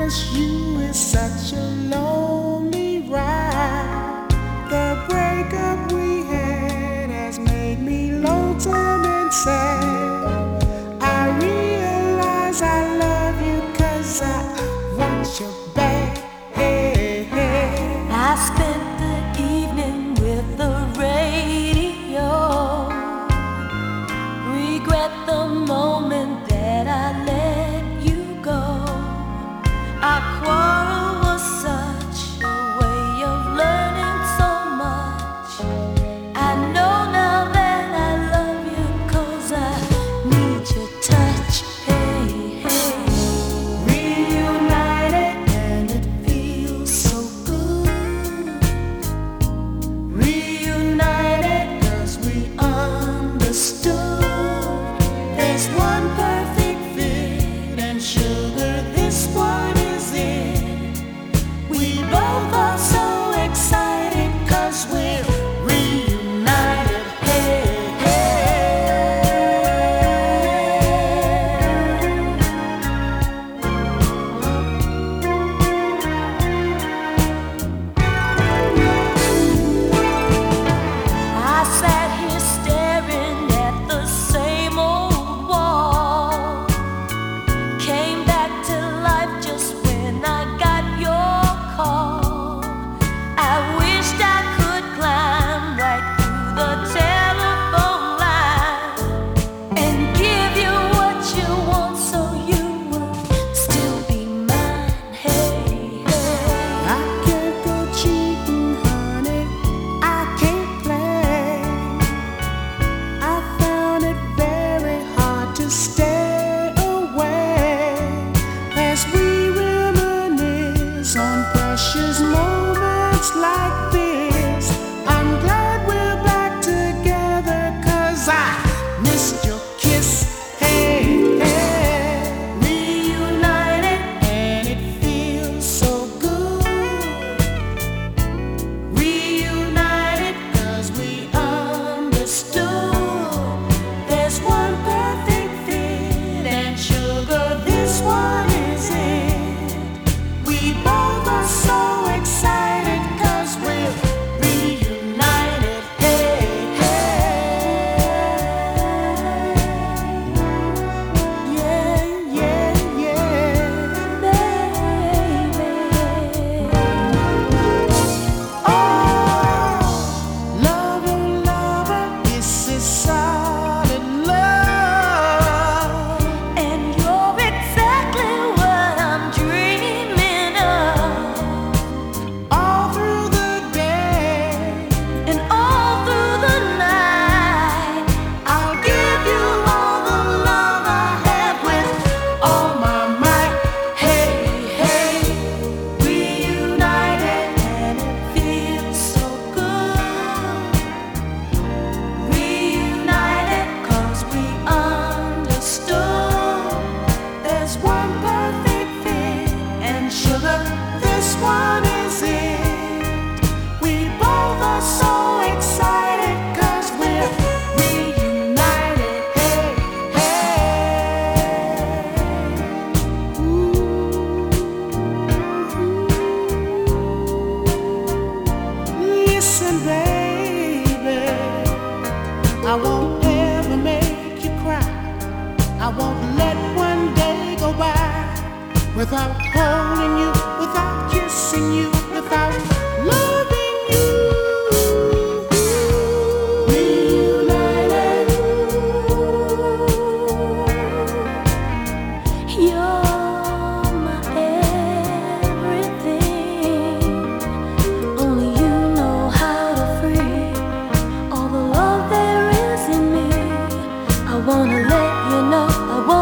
miss you is such a lonely ride. The breakup we had has made me lonesome and sad. I realize I love you 'cause I want you back. I spent the evening with the radio. Regret the moment that I let you go. Our quarrel was such a way of learning so much. I know now that I love you 'cause I need your touch. Hey, hey. Reunited and it feels so good. Reunited 'cause we understood. There's one perfect fit and sugar, this one is it. We both are so excited 'cause we're reunited. Hey, I sat here staring at the same old wall. Came back to life just when I got your call. I wished I could climb right through the telephone line and give you what you want so you would still be mine. Hey, hey. I can't go cheating, honey. I can't play. I found it very hard to stay away as we reminisce on precious moments like this. I'm glad we're back together 'cause I missed your kiss. Hey, hey. Reunited And it feels so good. Reunited 'cause we understood. There's one perfect fit and sugar, this one is it. We both are so excited 'cause we're reunited. Hey, hey. Yeah, yeah, yeah. Baby. Oh, lover, lover, this is solid love. And you're exactly what I'm dreaming of. All through the day, And all through the night, I'll give you all the love I have with all my might. hey, hey, reunited and it feels so good. Reunited 'cause we understood. There's one perfect fit, and sugar, this one is it. We both are so excited 'cause we're reunited. Hey, hey. Listen, baby, I won't ever make you cry. I won't let one day go by without holding you, without kissing you, without loving you. Reunited. You're my everything. Only you know how to free all the love there is in me. I wanna let you know, I wanna